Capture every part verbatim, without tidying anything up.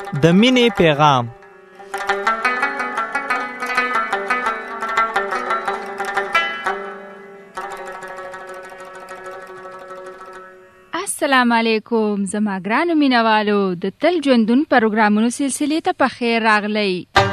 د مینې پیغام. السلام علیکم زما ګرانو مینوالو، د تل ژوندون پروګرامونو سلسلې ته په خیر راغلی.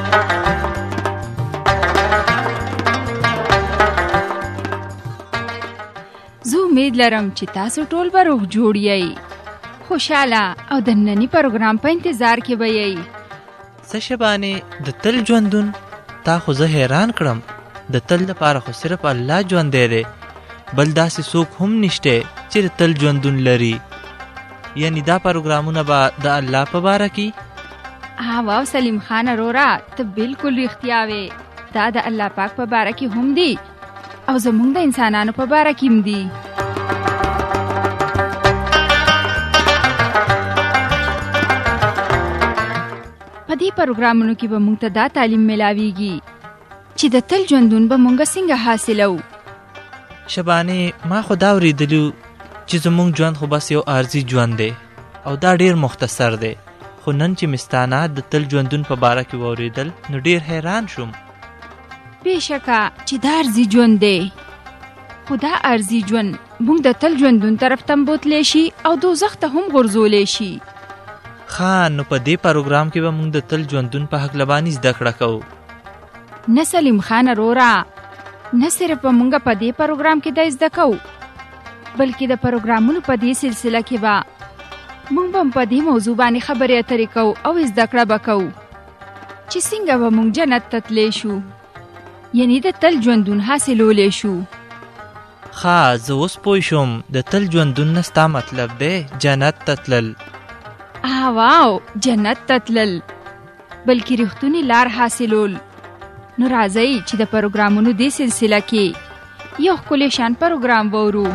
زه امید لرم چې تاسو ټول به روغ جوړ یئ، خوشاله او د ننني پروګرام په انتظار کې به یئ. څه شبانې د تل ژوندون تا خو زه حیران کړم. د تل لپاره خو صرف الله ژوندی دی، بل داسې څوک هم نشته چې د تل ژوندون لري. یعنی دا پروګرامونه به د الله په باره کې؟ واو سلیم خان اروره، ته بالکل رښتیا وې. دا د الله پاک په باره کې هم دی او زمونږ د انسانانو په باره کې هم دی. په دې پروګرامونو کې به مونږ ته دا تعلیم ملاویږي چې د تل ژوندون به مونږ څنګه حاصلو. شبانې ما خو دا اورېدلي چې زمونږ ژوند خو بس یو عارضي ژوند دی او دا ډېر مختصر دی، خو نن چې مستانه د تل ژوندون په باره کې واورېدل نو ډېر حیران شوم. بېشکه چې دا عارضي ژوند دی، خو دا عارضي ژوند مونږ د تل ژوندون طرف ته بوتلی شي او دوزخ ته هم غورځولی شي. ښه، نو په دې پروګرام کې به مونږ د تل ژوندون په هکله باندې زده کړه کوو. نه سلیم خان اروره، نه صرف به مونږ په دې پروګرام کې دا زده کوو، بلکې د پروګرامونو په دې سلسله کې به مونږ به په دې موضوع باندې خبرې اترې کوو او زده کړه به کوو چې څنګه به مونږ جنت ته تللی شو، یعنی د تل ژوندون حاصلولی شو. ښه، زه اوس پوه شوم. د تل ژوندون نه ستا مطلب دی جنت ته تلل؟ واو، جنت ته تلل بلکې رښتونی لار حاصلول. نو راځئ چې د پروګرامونو دې سلسله کې یو ښکلی شان پروګرام وورو.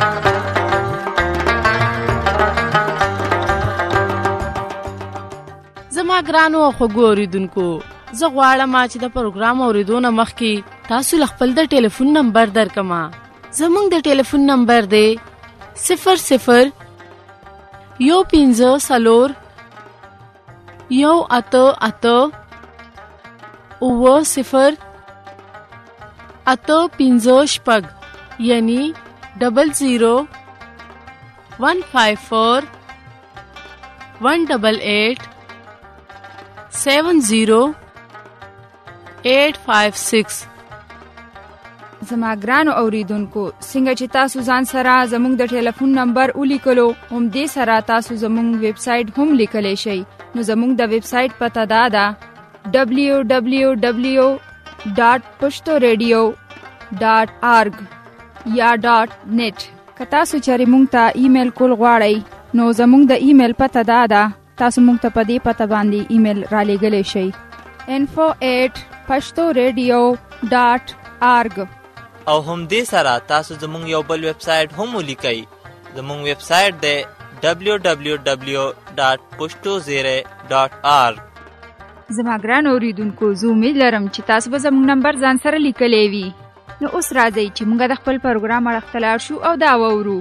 زما ګرانو او خوږو اورېدونکو، زه غواړم چې د پروګرام اورېدو نه مخکې تاسو له خپل د ټلیفون نمبر درکړم. زموږ د ټلیفون نمبر دی صفر صفر یو پنځه څلور یو اته اته اووه صفر اته پنځه شپږ، یعنی ډبل زیرو ون فائیو فور ون ډبل ایٹ سیون زیرو ایٹ فائیو سکس. زما ګرانو اوریدونکو، څنګه چې تاسو ځان سره زموږ د ټلیفون نمبر ولیکلو، هم دې سره تاسو زموږ ویب سایټ هم لیکلی شئ. نو زموږ د ویب سایټ پته دا ده ډبلیو ډبلیو ډبلیو ډاټ پښتو ریډیو ډاټ آرګ یا ډاټ نیټ. که تاسو چېرې موږ ته ایمیل کول غواړئ نو زموږ د ایمیل پته دا ده، تاسو موږ ته په دې پته باندې ایمیل را لیږلی شئ info at پښتو ریډیو ډاټ آرګ. او هم دې سره تاسو زموږ یو بل ویب سایټ هم ولیکئ. زموږ ویب سایټ دی ډبلیو ډبلیو ډبلیو ډاټ پښتو زیری ډاټ آرګ. زما ګران اوریدونکو، زه امید لرم چې تاسو به زموږ نمبر ځان سره لیکلی وي. نو اوس راځئ چې موږ د خپل پروګرام اړخ ته لاړ شو او دا واورو.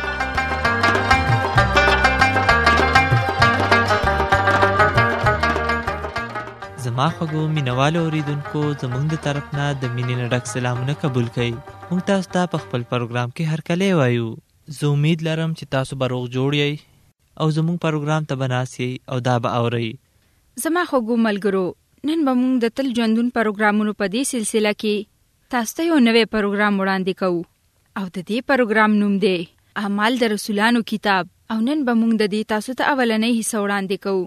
زما خوږو مینوالو اوریدونکو، زموږ د طرف نه د مینې نه ډک سلامونه قبول کړئ. موږ تاسو ته په خپل پروګرام کې هرکلی وایو. زه امید لرم چې تاسو به روغ جوړ یئ او زموږ پروګرام ته به ناست یئ او دا به اورئ. زما خوږو ملګرو، نن به موږ د تل ژوندون پروګرامونو په دې سلسله کې تاسو ته یو نوی پروګرام وړاندې کوو او د دې پروګرام نوم دی اعمال د رسولانو کتاب. او نن به موږ د دې تاسو ته اولنۍ حصه وړاندې کوو.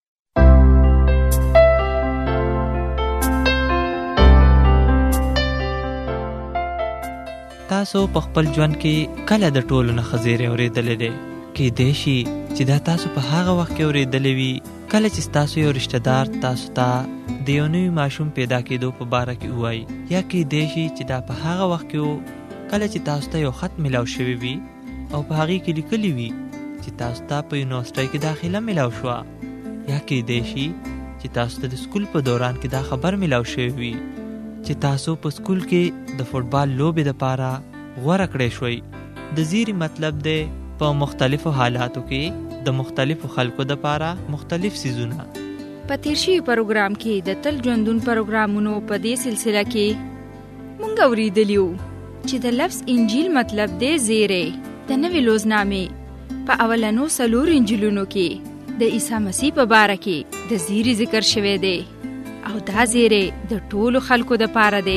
تاسو په خپل ژوند کې کله د ټولو نه ښه زیری اورېدلی دی؟ کیدای شي چې دا تاسو په هغه وخت کې اورېدلی وي کله چې ستاسو یو رشته دار تاسو ته د یو نوي ماشوم پیدا کېدو په باره کې ووایي، یا کیدای شي چې دا په هغه وخت کې و کله چې تاسو ته یو خط میلاو شوی وي او په هغې کې لیکلي وي چې تاسو ته په یونیورسټۍ کې داخله میلاو شوه، یا کیدای شي چې تاسو ته د سکول په دوران کې دا خبر میلاو شوی وي چې تاسو په سکول کې د فوټبال لوبې دپاره غوره کړی شوئ. د زیری مطلب دی په مختلفو حالاتو کې د مختلفو خلکو دپاره مختلف سیزونه، په تیر شوي پروګرام کې د تل ژوندون پروګرامونو په دې سلسله کې مونږ اورېدلیو چې د لفظ انجیل مطلب دی زیری. د نوې لوزنامې په اولنو څلور انجیلونو کې د عیسی مسیح په باره کې د زیری ذکر شوی دی او دا زیری د ټولو خلکو دپاره دی.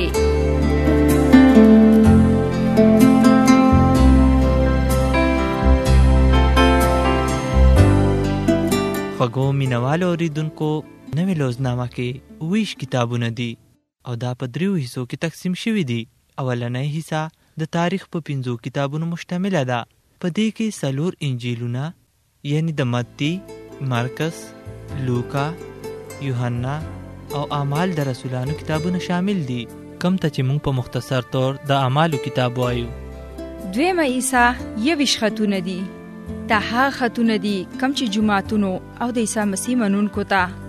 خوږو مینوالو اوریدونکو، نوې لوزنامه کې اوویشت کتابونه دي او دا په دریو حصو کې تقسیم شوي دي. اولنۍ حصه د تاریخ په پنځو کتابونو مشتمله ده. په دې کې څلور انجیلونه یعنی د متی، مرکس، لوکا، یوحنا او اعمال د رسولانو کتابونه شامل دي، کم ته چې موږ په مختصر طور د اعمالو کتاب وایو. دویمه حصه یویشت خطونه دي. دا هغه خطونه دي کم چې جماعتونو او د عیسی مسیح منونکو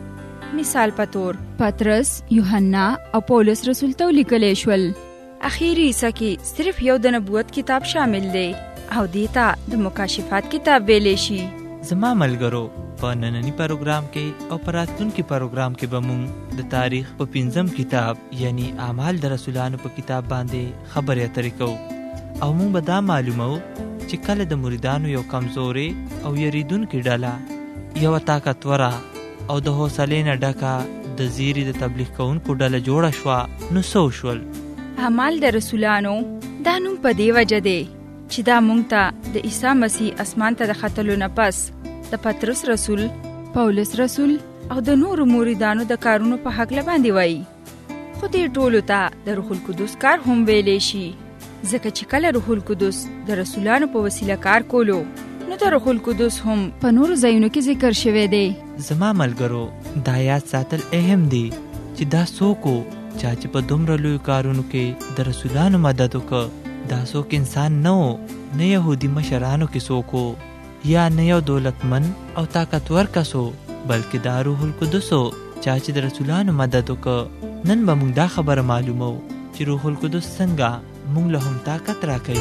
ته مثال په تور پطرس، یوحنا او پولس رسول ته لیکلی شول. اخیری حصہ کې صرف یو د نبوت کتاب شامل دی او دیتا د مکاشفات کتاب ویلی شي. زما ملګرو، په نننی پروګرام کې او په راتلونکي پروګرام کې به موږ د تاریخ په پنځم کتاب یعنی اعمال د رسولانو په کتاب باندې خبرې اترې کوو او موږ به دا معلومو چې کله د مریدانو یو کمزوري او یریدونکې ډله یوه طاقتوره او د حوصلې نه ډکه د زیري د تبلیغ کوونکو ډله جوړه شوه، نو څه وشول؟ اعمال د رسولانو دا نوم په دې وجه دی چې دا مونږ ته د عیسی مسیح اسمان ته د ختلو نه پس د پطرس رسول، پولس رسول او د نورو مریدانو د کارونو په هکله باندې وایي. خو دې ټولو ته د روح القدس کار هم ویلی شي، ځکه چې کله روح القدس د رسولانو په وسیله کار کولو نو د روح القدس هم په نورو ځایونو کې ذکر شوی دی. زما ملګرو، دا یاد ساتل اهم دی چې دا څوک و چا چې په دومره لویو کارونو کې د رسولانو مدد وکړ. دا څوک انسان نه و، نه یهودي مشرانو کې څوک و یا نه یو دولتمن او طاقتور کس و، بلکې دا روح القدس و چا چې د رسولانو مدد وکړ. نن به موږ دا خبره معلومو چې روح القدس څنګه مونږ له هم طاقت راکوي.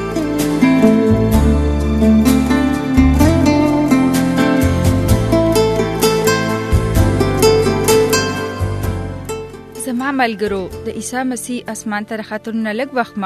زما ملګرو، د عیسی مسیح اسمان ته راختلو نه لږ وخت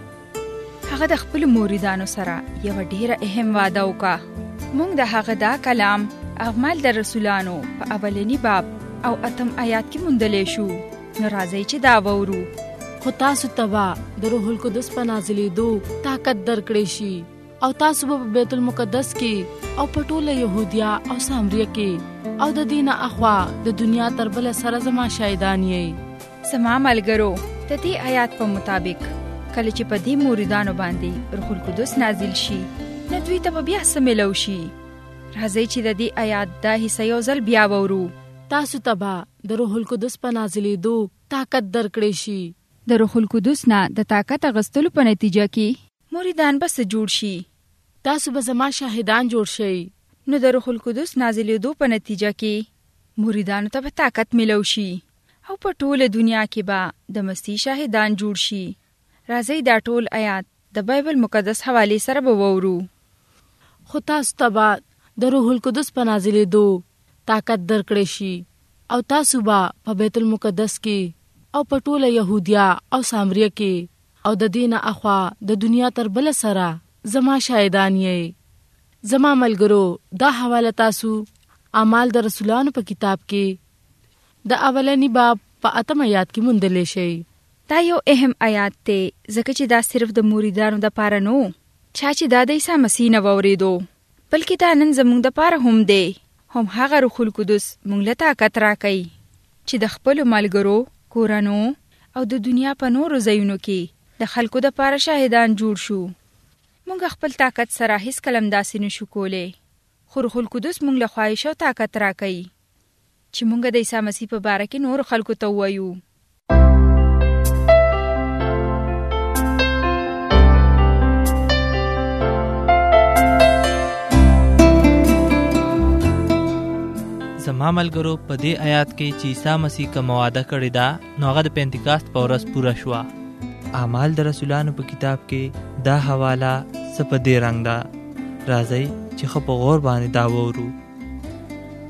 مخکې هغه د خپلو مریدانو سره یوه ډیره اهم وعده وکړه. موږ د هغه دا کلام اعمال د رسولانو په اولنی باب او اتم آیات کې موندلی شو. نو راځئ چې دا واورو. خو تاسو ته به د روح القدس په نازلېدو طاقت درکړی شي او تاسو به په بیت المقدس کې او په ټوله یهودیا او سامریه کې او د دین اخوا د دنیا تر بله سره زما شاهدان یې. زما ملګرو، د دې آیات په مطابق کله چې په دې مریدانو باندې روح القدس نازل شي نو دوی ته به بیا څه میلو شي. راځئ چې د دې آیات دا حصه یو ځل بیا واورو. تاسو ته به د روح القدس په نازلېدو طاقت درکړی شي. د روح القدس نه د طاقت اغستلو په نتیجه کې مریدان به څه جوړ شي؟ تاسو به زما شاهدان جوړ شئ. نو د روح القدس نازلېدو په نتیجه کې مریدانو ته به طاقت میلو شي او په ټوله دنیا کې به د مسیح شاهدان جوړ شي. راځئ دا ټول آیات د بایبل مقدس حوالې سره به وورو. خو تاسو ته به د روح القدس په نازلېدو طاقت درکړی شي او تاسو به په بیت المقدس کې او په ټوله یهودیا او سامریه کې او د دین اخوا د دنیا تر بله سره زما شاهدان یې. زما ملګرو، دا حواله تاسو اعمال د رسولانو په کتاب کې د اولنی باب په اتم آیات کې موندلی شئ. دا یو اهم آیات دی ځکه چې دا صرف د مریدانو دپاره نو چا چې دا د عیسی مسیح نه واورېدو، بلکې دا نن زموږ دپاره هم دی. هم هغه روح القدس موږ له طاقت راکوي چې د خپلو ملګرو، کورانو او د دنیا په نورو ځایونو کې د خلکو دپاره شاهدان جوړ شو. مونږ خپل طاقت سره هیڅ کله داسې نشو کولی، خو روح القدس مونږ له خواهش او طاقت راکوي چې مونږ د عیسی مسیح په باره کې نورو خلکو ته ووایو. زما ملګرو، په دې آیات کې چې عیسی مسیح کوم وعده کړې ده نو هغه د پینتیکاست په ورځ پوره شوه. اعمال د رسولانو په کتاب کې دا حواله څه په دې رنګ ده. راځئ چې ښه په غور باندې دا وورو.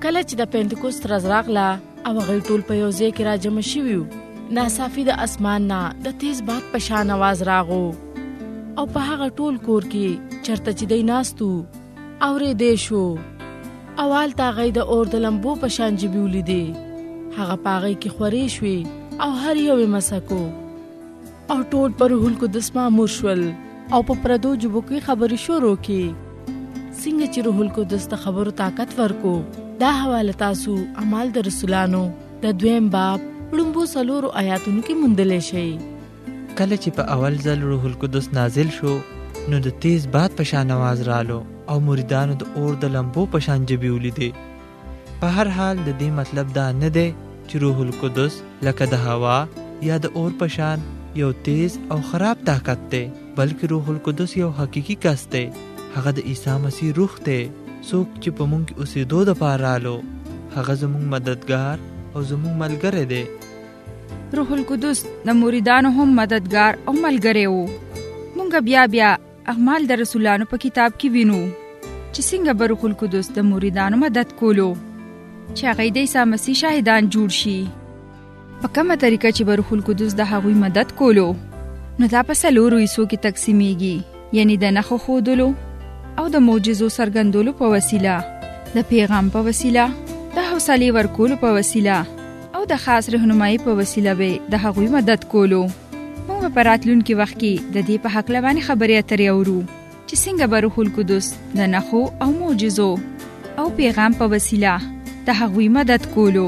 کله چې د پینتکوست ورځ راغله او هغوی ټول په یو ځای کې راجمع شوي وو، ناڅاپي د اسمان نه د تیز باد په شان اواز راغو او په هغه ټول کور کې چرته چې دی ناست وو اورېدی شو. او هلته هغوی د اور د لمبو په شان ژبې ولیدې، هغه په هغوی کې خورې شوې او هر یو یې مسکو او ټول په روح القدس مامور شول او په پردو ژبو کې خبرې شروع کړې. څنګه چې روح القدس د خبرو طاقت ورکو، دا حواله تاسو اعمال د رسولانو د دویم باب لومبو څلورو آیاتونو کې موندلی شئ. کله چې په اول ځل روح القدس نازل شو نو د تیز باد په شان आवाज رالو او مریدانو د اور د لمبو په شان ژبې ولیدې. په هر حال د دې مطلب دا نه دی چې روح القدس لکه د هوا یا د اور په شان یو تیز او خراب طاقت دی، بلکې روح القدس یو حقیقي کس دی. هغه د عیسی مسیح روح دی، څوک چې په موږ کې اوسېدو دپاره رالو. هغه زموږ مددگار او زموږ ملګری دی. روح القدس د مریدانو هم مددگار او ملګری وو. مونږ بیا بیا اعمال د رسولانو په کتاب کې وینو چې څنګه به روح القدس د مریدانو مدد کولو چې هغوی د عیسی مسیح شاهدان جوړ شي. په کومه طریقه چې به روح القدس د هغوی مدد کولو نو دا په څلورو حصو کې تقسیمیږي، یعنی د نښو ښودلو او د معجزو څرګندولو په وسیله، د پیغام په وسیله، د حوصلې ورکولو په وسیله او د خاص رهنمایي په وسیله به د هغوی مدد کولو. موږ په راتلونکي وخت کې د دې په هکله باندې خبرې اترې اورو چې څنګه به روح القدس د نښو او معجزو او پیغام په وسیله د هغوی مدد کولو.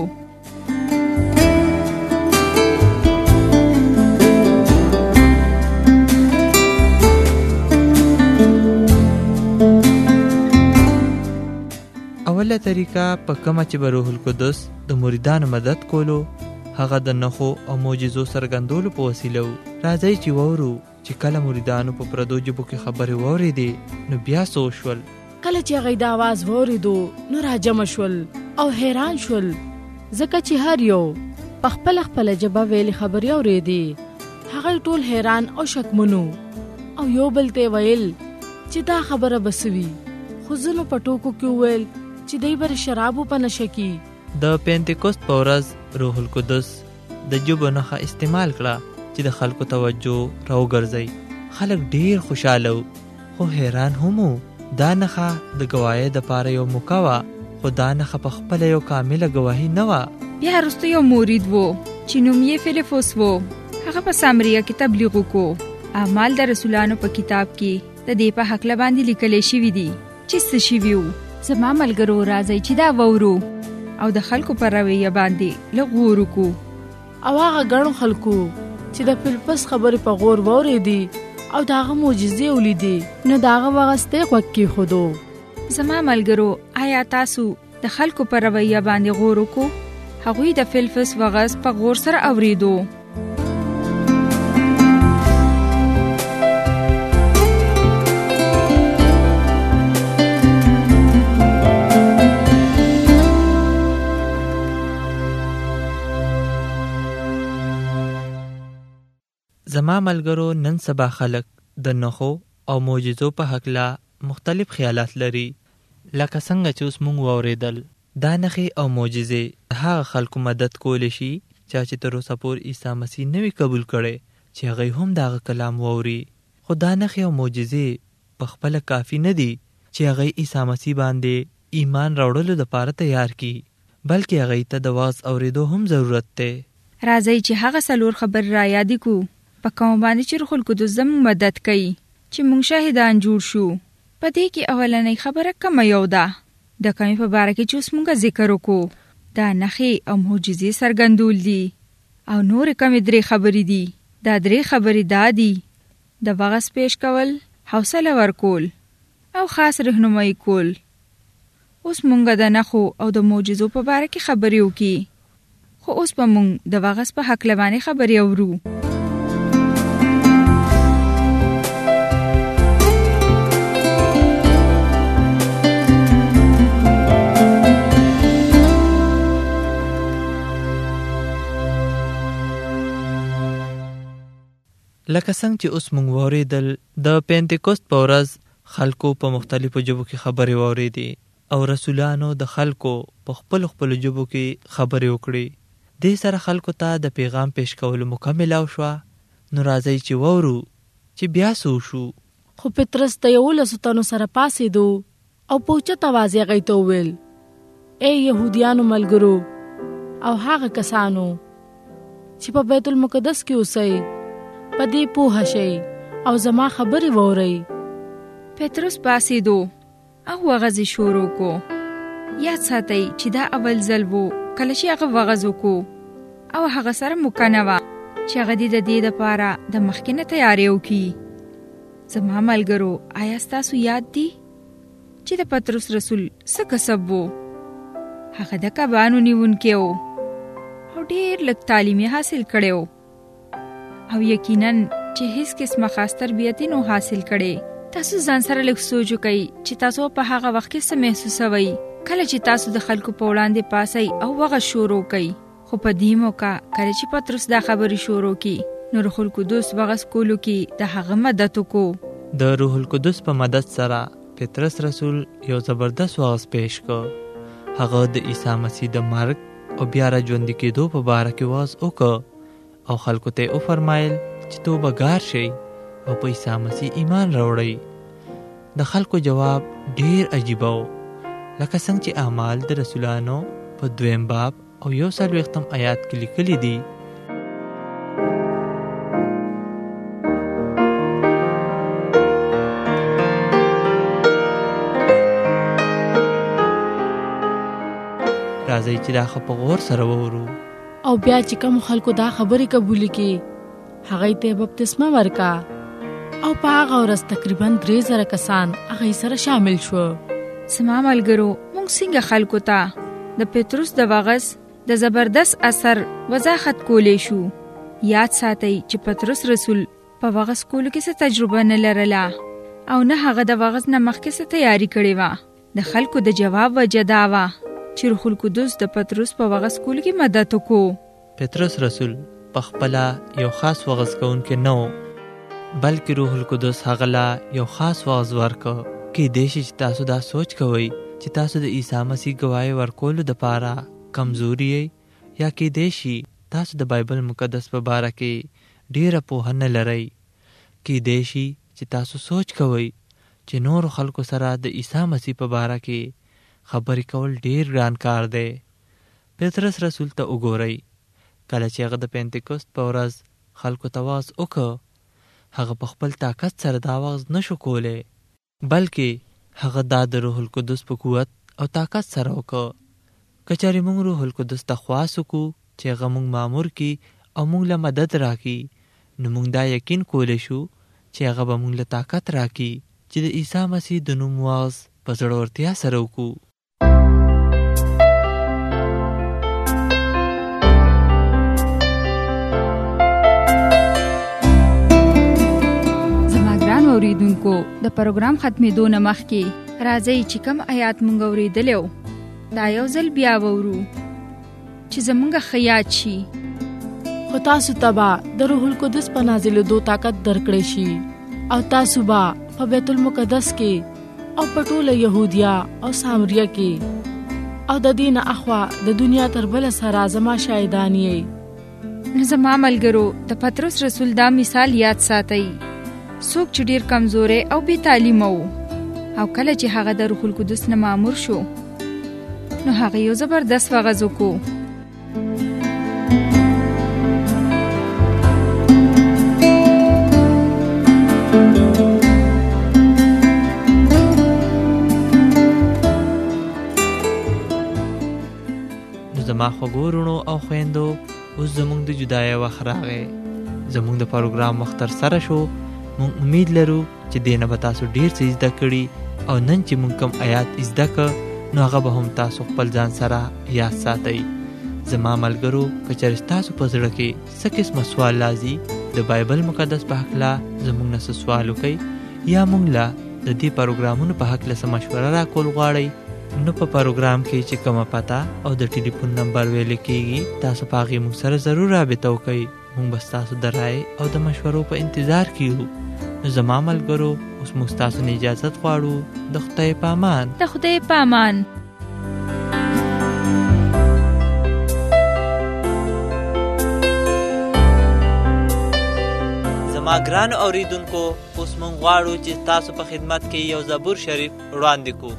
اوله طریقه په کومه چې به روح القدس د مریدانو مدد کولو هغه د نښو او معجزو څرګندولو په وسیله و. راځئ چې وورو چې کله مریدانو په پردو ژبو کې خبرې واورېدې نو بیا څه وشول. کله چې هغوی د اواز واورېدو نو راجمع شول او حیران شول، ځکه چې هر یو په خپله خپله ژبه ویلې خبرې اورېدې. هغوی ټول حیران او شکمنو او یو بل ته ویل چې دا خبره به څه وي. خو ځینو په ټوکو کې وویل چې دی به شرابو په نشه کې. د پینتکوست په ورځ روح القدس د ژبو نښه استعمال کړه چې د خلکو توجه راوګرځوي. خلک ډیر خوشاله وو خو حیران هم وو. دا نښه د ګواهۍ دپاره یو موقع وه، خو دا نښه په خپله یو کامله ګواهي نه وه. بیا وروسته یو مرید و چې نوم یې فیلیپوس و. هغه په سامریه کې تبلیغ وکړو. اعمال د رسولانو په کتاب کې د دې په هکله باندې لیکلی شوي دي چې څه شوي وو. زما ملګرو راځئ چې دا وورو او د خلکو په رویه باندې لږ غور وکړو. او هغه ګڼو خلکو چې د فیلیپوس خبرې په غور واورېدې او د هغه معجزې ولیدې نو د هغه وغستی غوږ کېښودو. زما ملګرو آیا تاسو د خلکو په رویه باندې غور وکړو؟ هغوی د فیلیپوس وغس په غور سره اورېدو. زما ملګرو نن سبا خلک د نښو او معجزو په هکله مختلف خیالات لري. لکه څنګه چې اوس موږ واورېدل، دا نښې او معجزې هغه خلکو مدد کولی شي چا چې تر اوسه پورې عیسی مسیح نه وي قبول کړی چې هغوی هم د هغه کلام واوري. خو دا نښې او معجزې په خپله کافي نه دي چې هغوی عیسی مسیح باندې ایمان راوړلو دپاره تیار کړي، بلکې هغوی ته د وعظ اورېدو هم ضرورت دی. راځئ چې هغه څلور خبرې را یادې کړو په کوم باندې چې روح القدس زموږ مدد کوي چې موږ شاهدان جوړ شو. په دې کې اولنۍ خبره کومه یو ده؟ د کومې په باره کې چې اوس موږ ذکر وکړو، دا نښې او معجزې څرګندول دي. او نورې کومې درې خبرې دي؟ دا درې خبرې دا دي: د وعظ پیش کول، حوصله ورکول او خاص رهنمایي کول. اوس موږ د نښو او د معجزو په باره کې خبرې وکړي، خو اوس به موږ د وعظ په هکله باندې خبرې اورو. لکه څنګه چې اوس موږ واورېدل، د پینتکوست په ورځ خلکو په مختلفو ژبو کې خبرې واورېدې. او رسولانو د خلکو په خپل خپل ژبو کې خبرې وکړي. دې سره خلکو ته د پیغام پیش کولو موقع ملاو شوه. نو راځئ چې وورو چې بیا څه وشو. خو پطرس د یولسو تنو سره پاسېدو او په اوچت اواز یې هغوی ته وویل: ای یهودیانو ملګرو او هغه کسانو چې په بیت المقدس کې اوسئ، په دې پوه شئ او زما خبرې واورئ. پطرس پاسېدو او وغځې شروع کو. یاد ساتئ چې دا اول ځل و کله چې هغه وغځ وکړو او هغه سره موقع نه وه چې هغه دې د دې دپاره د مخکې نه تیاری وکړي. زما ملګرو، آیا ستاسو یاد دی چې د پطرس رسول څه کسب و؟ هغه د کبانو نیونکی و او ډېر لږ تعلیم یې حاصل کړی و او یقیناً چې هیڅ قسمه خاص تربیت یې نو حاصل کړی. تاسو ځان سره لږ سوچ وکئ چې تاسو په هغه وخت کې څه محسوسوئ کله چې تاسو د خلکو په وړاندې پاسئ او وغږ شروع کئ. خو په دې موقع کله چې پطرس دا خبرې شروع کړي نو روح القدس وغږ کولو کې د هغه مدد وکړو. د روح القدس په مدد سره پطرس رسول یو زبردست وعظ پیش کړ. هغه د عیسی مسیح د مرګ او بیا راژوندي کېدو په باره کې وعظ وکړ او خلکو ته یې وفرمایل چې توبه ګار شئ او په عیسی مسیح ایمان راوړئ. د خلکو جواب ډیر عجیبه و، لکه څنګه چې اعمال د رسولانو په دویم باب او یو څلوېښتم آیات کې لیکلي دي. راځئ چې دا خو په غور سره وورو. او بیا چې کوم خلکو دا خبرې قبولې کړي هغوی ته یې بپتسمه ورکړه او په هغه ورځ تقریبا درې زره کسان هغوی سره شامل شو. زما ملګرو، موږ څنګه خلکو ته د پطرس د وعظ د زبردست اثر وضاحت کولی شو؟ یاد ساتئ چې پطرس رسول په وعظ کولو کې څه تجربه نه لرله او نه هغه د وعظ نه مخکې څه تیاری کړې وه. د خلکو د جواب وجه دا وه چې روح القدس د پطرس په وعظ کولو کې مدد وکړو. پطرس رسول په خپله یو خاص وعظ کوونکی نه و، بلکې روح القدس هغه لا یو خاص وعظ ورکړ. کیدای شي چې تاسو دا سوچ کوئ چې تاسو د عیسی مسیح ګواهي ورکولو دپاره کمزوري یې، یا کیدای شي تاسو د بایبل مقدس په باره کې ډیره پوهه نه لرئ. کیدای شي چې تاسو سوچ کوئ چې نورو خلکو سره د عیسی مسیح په باره کې خبرې کول ډیر ګران کار دی. پطرس رسول ته وګورئ. کله چې هغه د پینتیکوست په ورځ خلکو ته وعظ وکړ، هغه په خپل طاقت سره دا وعظ نشو کولی، بلکې هغه دا د روح القدس په قوت او طاقت سره وکړ. که چېرې موږ روح القدس ته خواست وکړو چې هغه موږ مامور کړي او موږ له مدد راکړي، نو موږ دا یقین کولی شو چې هغه به موږ له طاقت راکړي چې د عیسی مسیح د نوم وعظ په زړورتیا سره وکړو. اوریدونکو، د پروګرام ختمېدو نه مخکې راځئ چې کوم آیات مونږ اوریدلی و دا یو ځل بیا وورو چې زمونږ ښه یاد شي. خو تاسو ته به د روح القدس په نازلېدو طاقت درکړی شي او تاسو به په بیت المقدس کې او په ټوله یهودیا او سامریه کې او د دې نه اخوا د دنیا تر بله سره زما شاهدان یې. نو زما ملګرو، د پطرس رسول دا مثال یاد ساتئ. څوک چې ډیر کمزوری او بې تعلیمه و او کله چې هغه د روح القدس نه مامور شو نو هغه یو زبردست وعظ وکړو. نو زما خوږو وروڼو او خویندو، اوس زموږ د جدایۍ وخت راغی. زموږ د پروګرام وخت تر سره شو. مونږ امید لرو چې دې نه به تاسو ډیر څه زده کړي او نن چې مونږ کوم آیات زده کړ نو هغه به هم تاسو خپل ځان سره یاد ساتئ. زما ملګرو، که چېرې ستاسو په زړه کې څه قسمه سوال راځي د بایبل مقدس په هکله زموږ نه څه سوال وکئ یا مونږ له د دې پروګرامونو په هکله څه مشوره راکول غواړئ، نو په پروګرام کې چې کومه پته او د ټلیفون نمبر ویل کېږي تاسو په هغې مونږ سره ضرور رابطه وکئ. مونږ به ستاسو د رایې او د مشورو په انتظار کې یو. نو زما ملګرو اوس موږ ستاسو نه اجازت غواړو. د خدای په امان. د خدای په امان. زما ګرانو اوریدونکو، اوس موږ غواړو چې تاسو په خدمت کې یو زبور شریف وړاندې کړو.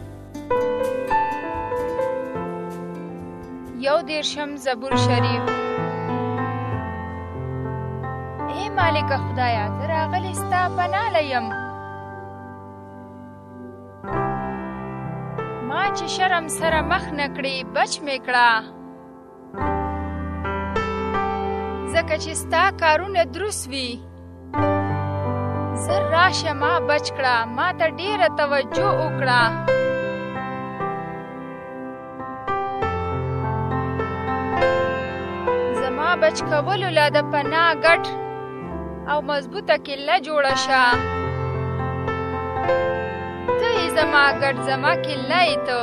یو دیرشم زبور شریف. اے مالک خدایا، زه راغلی ستا پناه لیم. ما چې شرم سره مخ نه کړې بچ مې کړه، ځکه چې ستا کارونه دروست وي. زر راشه ما بچ کړه، ما ته ډېره توجه وکړه. زما بچ کولو لا د پناه ګټ او مضبوطه کله جوړه شه. ته یې زما ګټ، زما کله یې ته.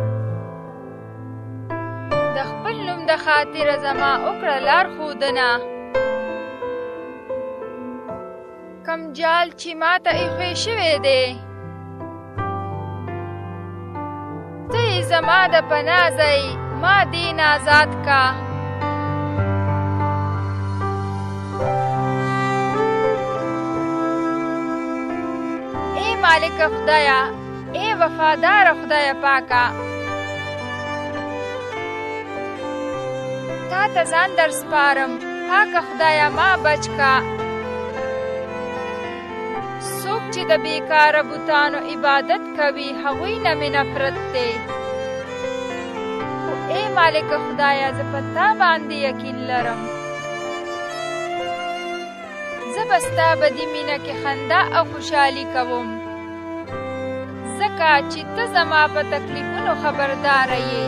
د خپل نوم د خاطره زما وکړه لار ښودنه. کم جال چې ما ته ایښی شوی دی، ته یې زما د پناه ځای، ما دین آزاد کا. ای مالک خدایا، ای وفادار خدای پاکا، تا ته ځان در سپارم. پاکه خدایا ما بچ کا. څوک چې د بیکاره بوتانو عبادت کوي، هغوی نه مې نفرت دی. خو ای مالک خدایا، زه په تا باندې یقین لرم. زه به ستا بدي مینه کې خندا او خوشحالي کوم، ځکه چې ته زما په تکلیفونو خبرداره یې.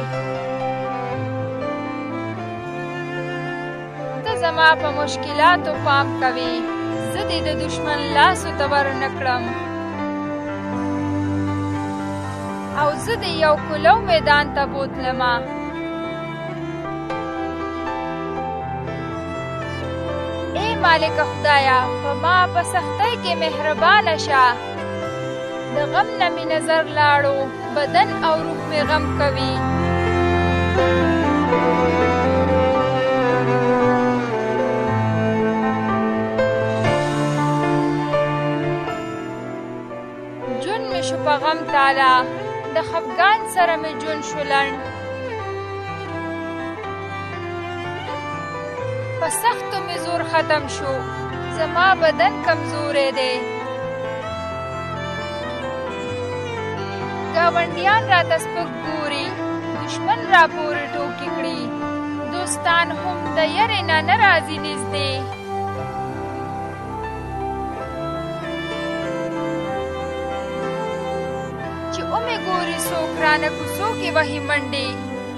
ته زما په مشکلاتو پام کوي، زه دې د دشمن لاسو ته ورنه کړم. او زه دې یو کلو میدان ته بوتلمه. ای مالک خدایا، په ما په سختۍ کې مهربانه شه. د غم نه مې نظر لاړو، بدن او روح مې غم کوي. جون مې شو په غم تالا، د خفګان سره مې جون شو لنډ. په سختو مې زور ختم شو، زما بدن کمزوری دی. ګاونډیان راته سپک ګوري، دشمن را پورې ټوکې کړي. دوستان هم د یرې نه نه راځي نږدې. چې ومې ګوري څوک رانه کوڅو کې وهي منډې.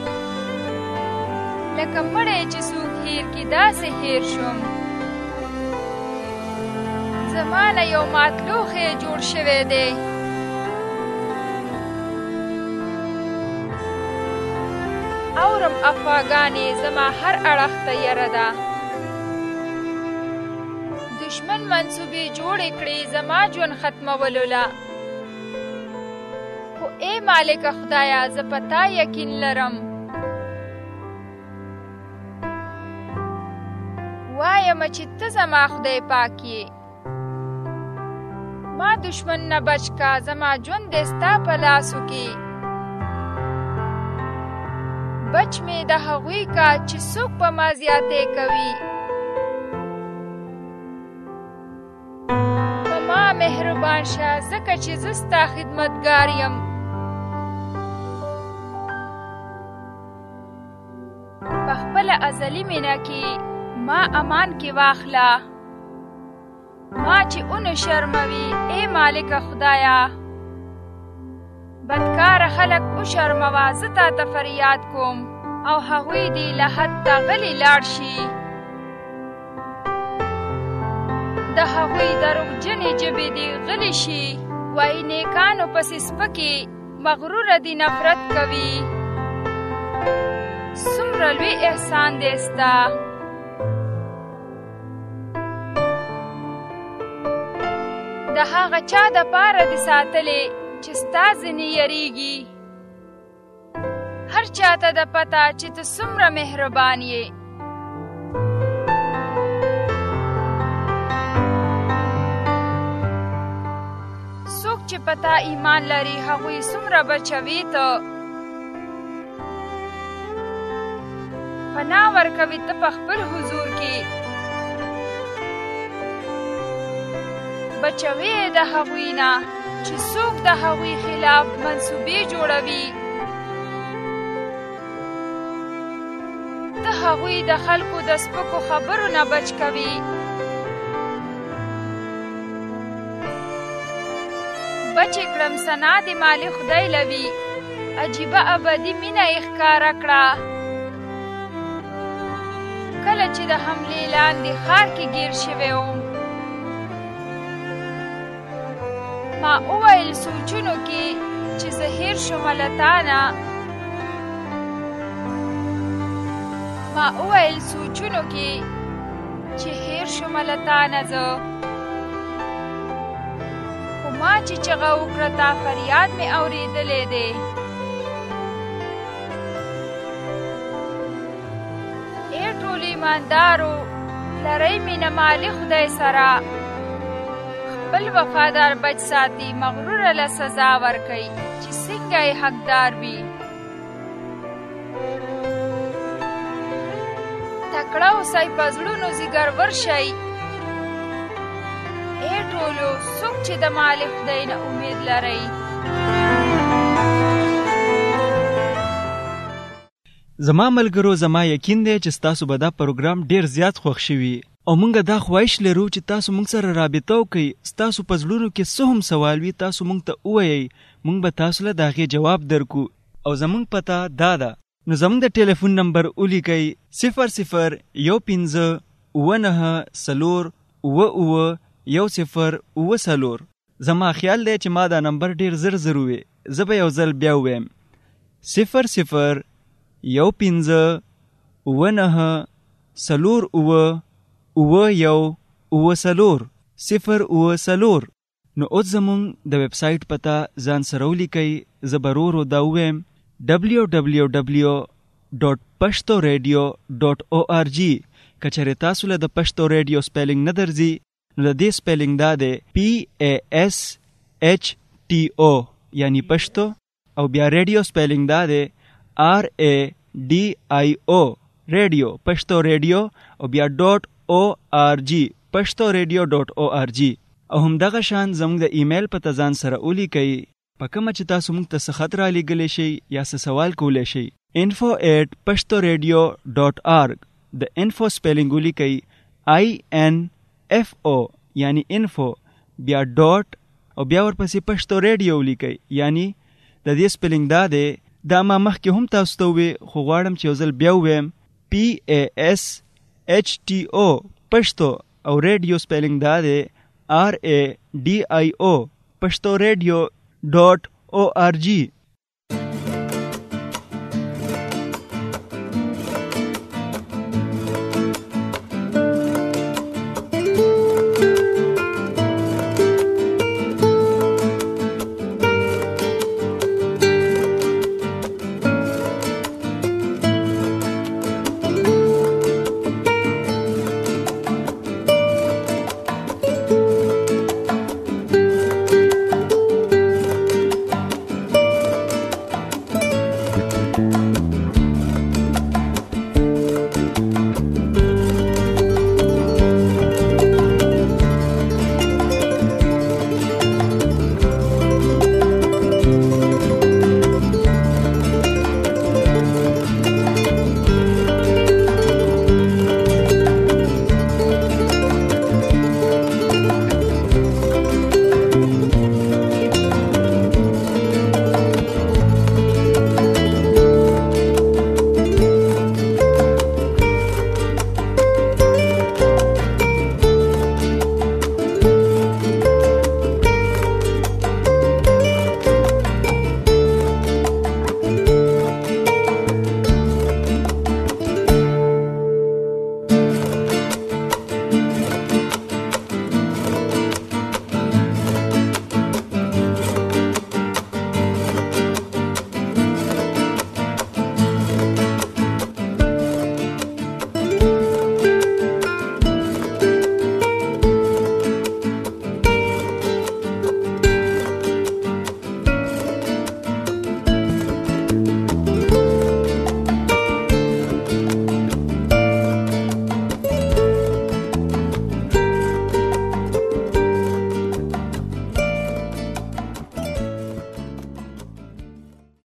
لکه مړی چې څوک هیر کي داسې هیر شوم. زما نه یو ماتلوښی جوړ شوی دی. اورم افواګانې زما هر اړخ ته یره ده. دشمن منصوبې جوړې کړې زما ژوند ختمولو له. خو ای مالک خدایا، زه په تا یقین لرم. وایم چې ته زما خدای پاک یې. ما دشمن نه بچ کا، زما ژوند دې ستا په لاسو کې. بچ مې د هغوی کا چې څوک په ما زیاتې کوي. په ما مهربان شه، ځکه چې زه ستا خدمتګار یم. په خپله ازلي مینه کې ما امان کې واخله. ما چې اونو شرموي، ای مالک خدایا، بدکار خلق او شرموا، زه تا ته فریاد کوم او هغوی دې له حد ته غلي لاړ شي. د هغوی دروغجنې ژبې دې غلي شي. وایي نیکانو پسې سپکې، مغروره دې نفرت کوي. څومره لوی احسان دې ستا. د هغه چا د پاره دې ساتلې چې ستا ځینې یریږي. هر چاته د پته چې ته څومره مهربان یې. څوک چې پتا ایمان لري هغوی څومره بچوي ته. پناه ورکوي ته په خپل حضور کې. بچوي د هغوی نه چې څوک د هغوی خلاف منصوبې جوړوي. ته هغوی د خلکو د سپکو خبرو نه بچ کوي. بچې کړم ثنا د مالي خدای لوي. عجیبه ابدي مینه یې ښکاره کړه. کله چې د حملې لاندې ښار کې ګیر شوی وم، ما وویل سوچونو کې چې زه هیر شوم له تا نه. ما وویل سوچونو کې چې هیر شوم له تا نه زه. خو ما چې چغه وکړه تا فریاد مې اورېدلی دی. ای ټولو ایماندارو، لرئ مینه مالي خدای سره. خپل وفادار بچ ساتي، مغروره له سزا ورکوي چې څنګه یې حقدار وي. تکړه اوسئ، په زړونو ځیګرور شئ. ای ټولو څوک چې د مالي خدای نه امید لرئ. زما ملګرو، زما یقین دی چې ستاسو به دا پروګرام ډیر زیات خوښ شوي او مونږ دا خواهش لرو چې تاسو مونږ سره رابطه وکړئ. ستاسو په زړونو کې څه هم سوال وي تاسو مونږ ته ووایئ، مونږ به تاسو له د هغې جواب درکو. او زمونږ پته دا ده، نو زمونږ د ټلیفون نمبر ولیکئ: صفر صفر یو پنځه اووه نهه څلور اووه اووه یو صفر اووه څلور. زما خیال دی چې ما دا نمبر ډیر زر زر ووی. زه به یو ځل بیا ووایم: صفر صفر یو پنځه اووه نهه څلور اووه اووه یو اووه څلور صفر اووه څلور. نو اوس زمونږ د ویب سایټ پته ځان سره ولیکئ. زه به ورو ورو دا ووایم: ډبلیو ډبلیو ډبلیو ډاټ پښتو ریډیو ډاټ او آر جي. که چېرې تاسو له د پښتو ریډیو سپیلنګ نه درځي، نو د دې سپیلنګ دا دی پی ای ایس ایچ ټي او یعنی پښتو، او بیا ریډیو سپیلنګ دا دی آر ای ډي آی او ریډیو، پښتو ریډیو، او بیا ډاټ او آر جي، پښتو ریډیو ډاټ او آر جي. او همدغه شان زموږ د ایمیل پته ځان سره ولیکئ، په کومه چې تاسو موږ ته څه خط رالیږلی شئ یا څه سوال کولی شئ. info at pashtoradio dot org. د انفو سپیلنګ ولیکئ آی ان اف او یعنی انفو، بیا ډاټ او بیا ورپسې پښتو ریډیو ولیکئ. یعنی د دې سپیلنګ دا دی، دا ما مخکې هم تاسو ته ووی خو غواړم چې یو ځل بیا ووایم: پی ای ایس ایچ ټي او پښتو، او ریډیو سپیلنګ دا دی آر ای ډي آی او، پښتو ریډیو ډاټ او آر جي.